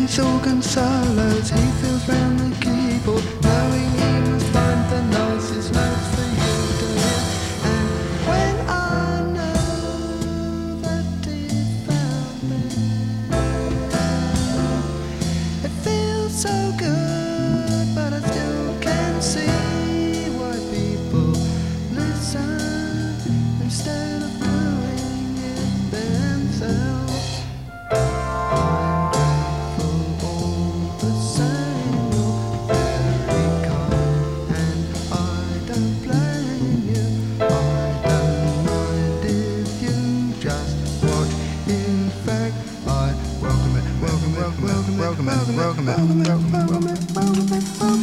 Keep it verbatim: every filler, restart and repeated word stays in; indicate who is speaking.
Speaker 1: his organ solos, he feels round the keyboard, knowing he must find the nicest notes for you to hear. And when I know that he found me, it feels so good, but I still can't see why people listen instead of doing it themselves. Welcome, welcome, welcome, welcome, welcome, welcome, welcome.